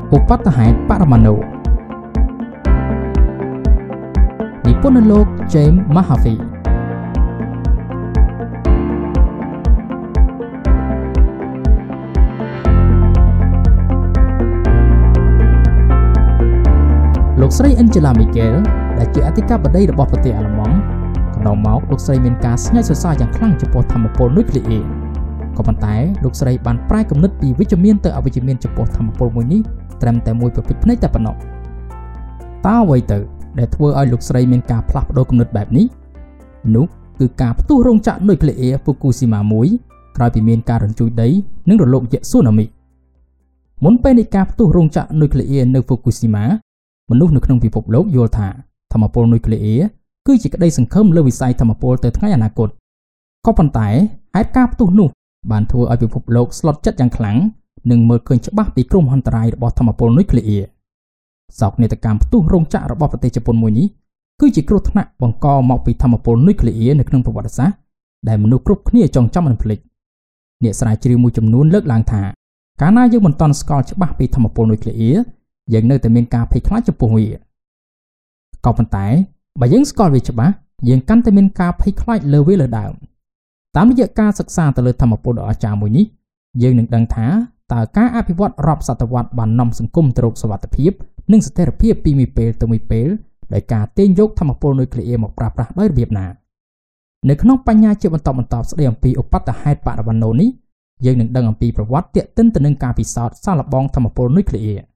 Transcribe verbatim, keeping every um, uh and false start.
ឧបតហេតុបរមាណុនិពន្ធលោក James Mahaffey លោកស្រី Angela Merkel ដែលជាអធិការបតីរបស់ប្រទេសអាល្លឺម៉ង់កន្លងមកលោកស្រីមានការស្ញើសរសើរយ៉ាងខ្លាំងចំពោះធម្មពលនុយក្លេអ៊ែរក៏ប៉ុន្តែលោកស្រីបានប្រែគំនិតពីវិជ្ជមានទៅអវិជ្ជមានចំពោះធម្មពលមួយនេះត្រឹមតែមួយប្រភេទភ្នែកតែប៉ុណ្ណោះតើអ្វីទៅដែលធ្វើឲ្យលោកស្រីមានការផ្លាស់ប្ដូរគំនិតបែបនេះនោះគឺការផ្ទុះរោងចក្រនុយក្លេអ៊ែរ Fukushima មួយក្រោយពីមានការរញ្ជួយដីនិងរលកយក្សស៊ូណាមីមុនពេលនៃការផ្ទុះរោងចក្រនុយក្លេអ៊ែរនៅ Fukushima មនុស្សនៅក្នុងពិភពលោកយល់ថាធម្មពលនុយក្លេអ៊ែរគឺជាក្តីសង្ឃឹមលើវិស័យធម្មពលទៅថ្ងៃអនាគតក៏ប៉ុន្តែហេតុការណ៍ផ្ទុះនោះបានធ្វើឲ្យពិភពលោកស្លុតចិត្តយ៉ាងខ្លាំងនិងមើលឃើញច្បាស់ពីគ្រោះមហន្តរាយរបស់ធម្មពលនុយក្លេអ៊ែរសោកនាដកម្មផ្ទុះរោងចក្ររបស់ប្រទេសជប៉ុនមួយនេះគឺជាគ្រោះថ្នាក់បង្កមកពីធម្មពលនុយក្លេអ៊ែរនៅក្នុងប្រវត្តិសាស្ត្រដែលមនុស្សគ្រប់គ្នាចងចាំមិនភ្លេចអ្នកស្រាវជ្រាវមួយចំនួនលើកឡើងថាកាលណាយើងមិនទាន់ស្គាល់ច្បាស់ពីធម្មពលនុយក្លេអ៊ែរយើងនៅតែមានការភ័យខ្លាចចំពោះវាក៏ប៉ុន្តែបើយើងស្គាល់វាច្បាស់យើងកាន់តែមានការភ័យខ្លាចលើវាលើដើមតាមរយៈការសិក្សាទៅលើធម្មពលដ៏អស្ចារ្យមួយនេះយើងនឹងដឹងថាតើការអភិវឌ្ឍរាប់សតវត្សបាននាំសង្គមទៅរកសុវត្ថិភាពនិងស្ថិរភាពពីមួយពេលទៅមួយពេលដោយការទាញយកធម្មពលនុយក្លេអ៊ែរមកប្រើប្រាស់ដោយរបៀបណានៅក្នុងបញ្ញាជាបន្តបន្តស្ដីអំពីឧបតហេតុបរមាណុនេះយើងនឹងដឹងអំពីប្រវត្តិទាក់ទិនទៅនឹងការពិសោធន៍សាកល្បងធម្មពលនុយក្លេអ៊ែរ